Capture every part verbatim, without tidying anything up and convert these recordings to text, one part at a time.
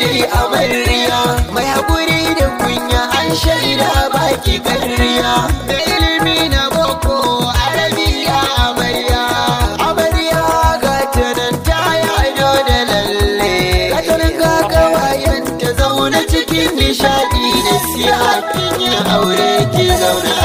dai amarya mai haƙuri da kunya an shaida baki ƙarya da ilimi na boko arabiya amarya amarya ga tanan ta yi ado da lalle ga tanan ga kawayen ta zauna cikin nishaɗi da siya kin yi aure ki zauna.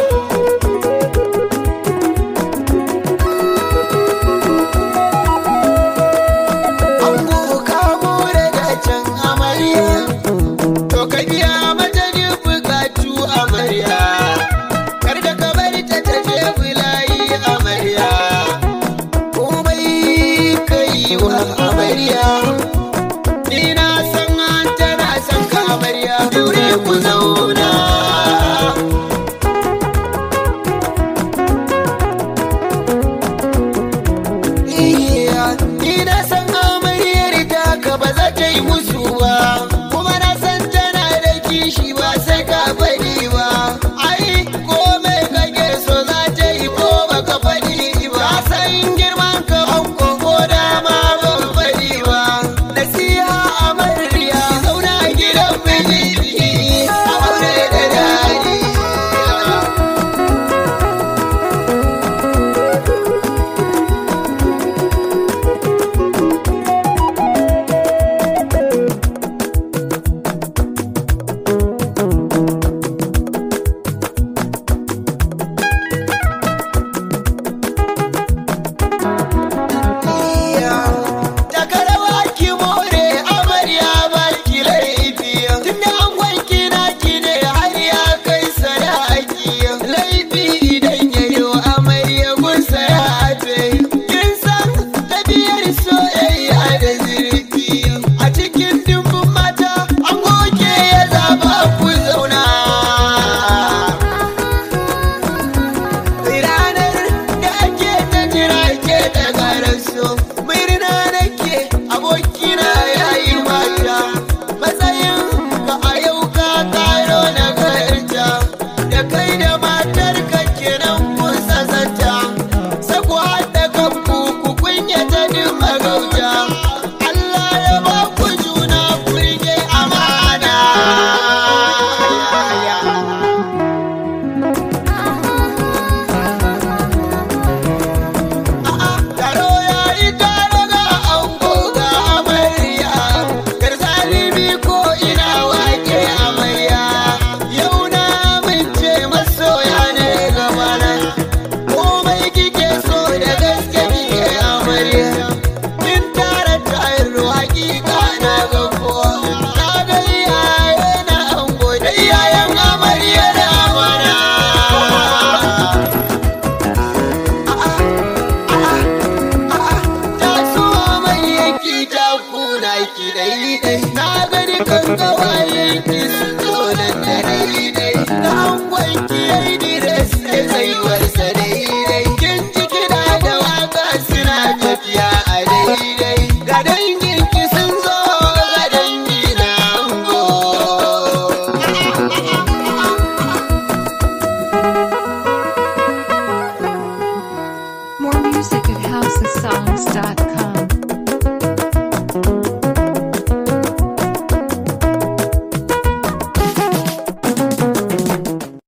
Ni na san an tana san ka amarya daure ku zauna. Ni na san amaryar ta ka ba za ta yi musu ba, kuma na san tana da kishi ba sai ka faɗi ba. Ai komai kake so za ta yi ko baka faɗi ba, san girman ka hanko ko dama ba faɗi ba. Nasiha amarya zauna gidan miji aure da dadi. Kai da matar ka kenan